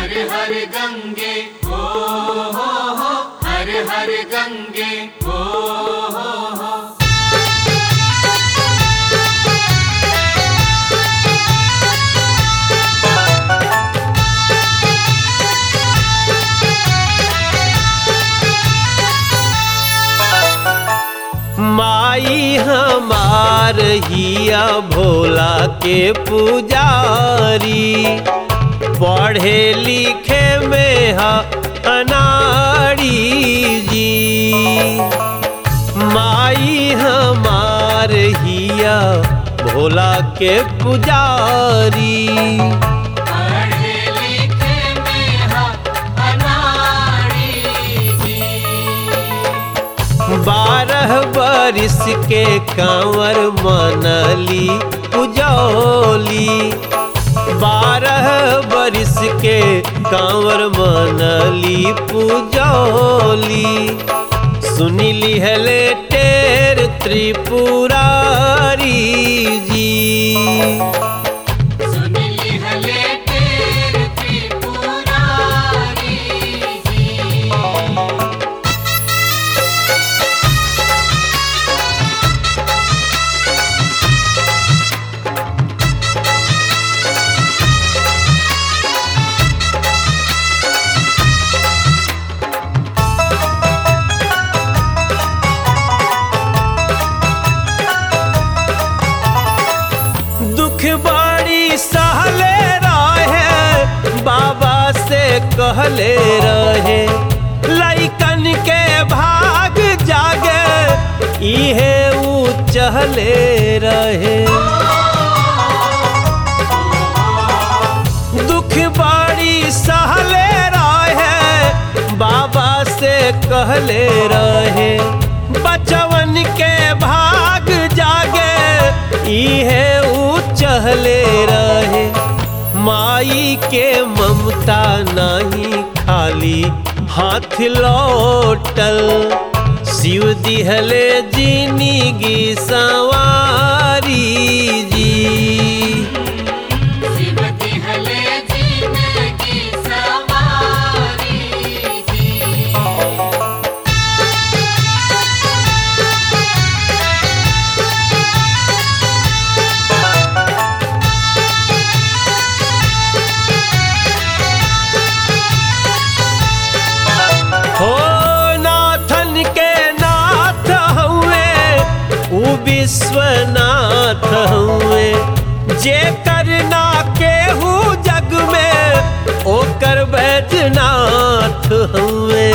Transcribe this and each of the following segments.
हर हर गंगे हो हर हर गंगे हो। माई हमार हिया भोला के पुजारी, पढ़े लिखे में है अनाड़ी जी। माई हमार हिया भोला के पुजारी, पढ़े लिखे में है अनाड़ी जी। 12 बरिस के कांवर मनली पुजौली, 12 बरिस के कांवर मनली पुजौली। सुनिली हले टेर त्रिपुरारी जी, सुनिली हले टेर त्रिपुरारी जी। बड़ी सहले रहे बाबा से कहले रहे, लइकन के भाग जागे इहे ऊ चहले रहे। दुख बड़ी सहले रहे बाबा से कहले रहे, बचवन के भाग जागे इहे चहले रहे। माई के ममता नहीं खाली हाथ लौटल, शिव दिहले जिंदगी सवारी जी। शिव दिहले जिंदगी सवारी जी। विश्वनाथ हुए जे करना केहू जग में ओकर बैजनाथ हुए।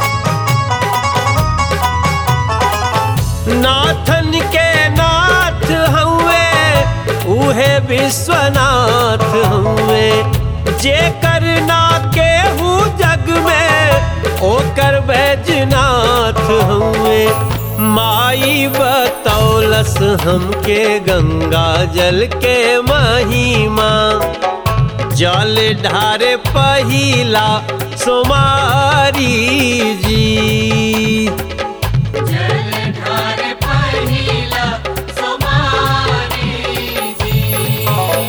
नाथन के नाथ हुए उहे विश्वनाथ हुए, जे करना केहू जग में ओकर बैजनाथ हुए। माई बतौलस हमके गंगा जल के महिमा, जल ढारे पहिला सोमारी जी। जल ढारे पहिला सोमारी जी।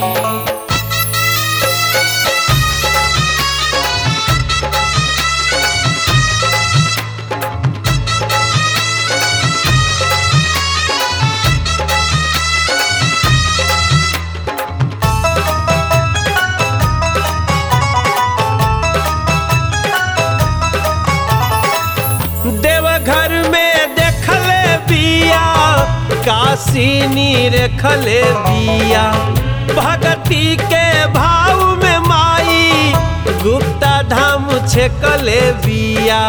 देवघर में देखले बिया, काशी नीर खले बिया, भगती के भाव में माई गुप्ता धाम छेकले बिया।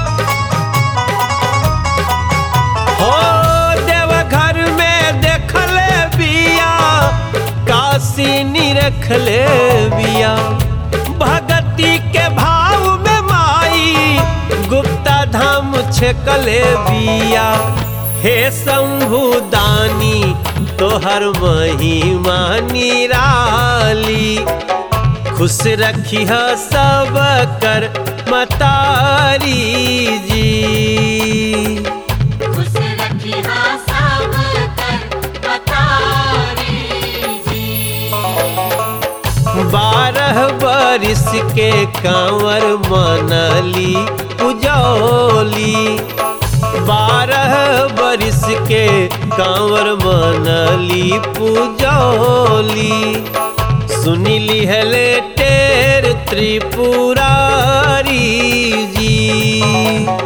हो देवघर में देखले बिया, काशी नीर खले बिया, भगती के भाव में माई गुप्ता धाम छेकले बिया। हे शंभु दानी तोहर महिमा निराली, खुश रखी सब कर मतारी जी। खुश रखी सब कर मतारी जी। 12 12 बरिस के कांवर मनली पुजौली 12 बरिस के कांवर मनली पुजौली सुनिली हले टेर त्रिपुरारी जी